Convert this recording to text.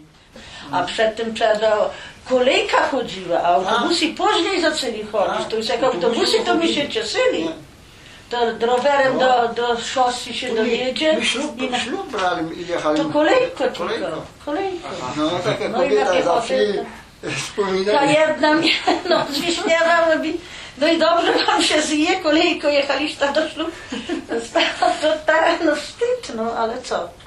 A przedtem kolejka chodziła, a autobusy później zaczęli chodzić. To już jak autobusy, to my się cieszyli. To rowerem do szosy się dojedzie. My ślub brali i jechali. To kolejko tylko. Kolejko. No taka No i na kobieta zawsze piechotę. wspominała. Ta jedna mnie wyśmiewała, mówi, no i dobrze wam się zje, kolejko jechaliście do ślubu. No wstyd, no ale co?